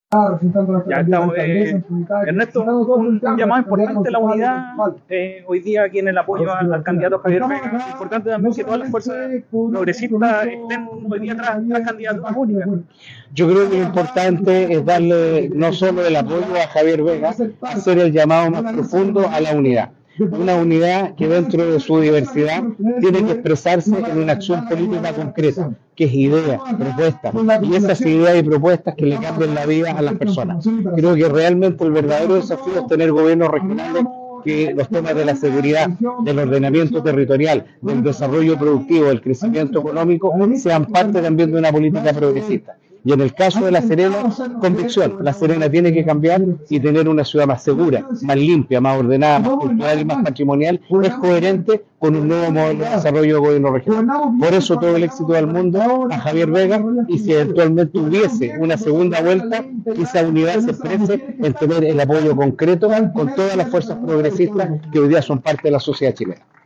Ya estamos, Ernesto, un llamado importante a la unidad hoy día aquí en el apoyo al candidato Javier Vega. Es importante también que todas las fuerzas progresistas estén hoy día tras candidatura única. Yo creo que lo importante es darle no solo el apoyo a Javier Vega, hacer el llamado más profundo a la unidad. Una unidad que dentro de su diversidad tiene que expresarse en una acción política concreta, que es idea, propuestas, y esas ideas y propuestas que le cambien la vida a las personas. Creo que realmente el verdadero desafío es tener gobiernos regionales que los temas de la seguridad, del ordenamiento territorial, del desarrollo productivo, del crecimiento económico, sean parte también de una política progresista. Y en el caso de La Serena, convicción, La Serena tiene que cambiar y tener una ciudad más segura, más limpia, más ordenada, más cultural y más patrimonial, es coherente con un nuevo modelo de desarrollo de gobierno regional. Por eso todo el éxito del mundo a Javier Vega, y si eventualmente hubiese una segunda vuelta, esa unidad se exprese en tener el apoyo concreto con todas las fuerzas progresistas que hoy día son parte de la sociedad chilena.